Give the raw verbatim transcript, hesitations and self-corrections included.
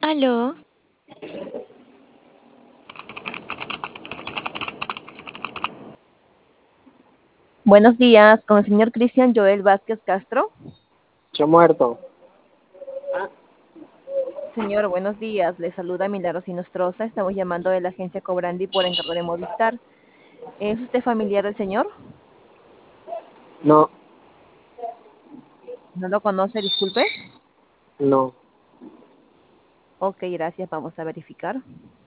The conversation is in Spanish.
Aló, Buenos días, con el señor Cristian Joel Vázquez Castro. Yo muerto. Señor, buenos días. Le saluda Milagros Inostroza. Estamos llamando de la agencia Cobrandi por encargo de Movistar. ¿Es usted familiar del señor? No, ¿No lo conoce? Disculpe. no. Ok, gracias. Vamos a verificar.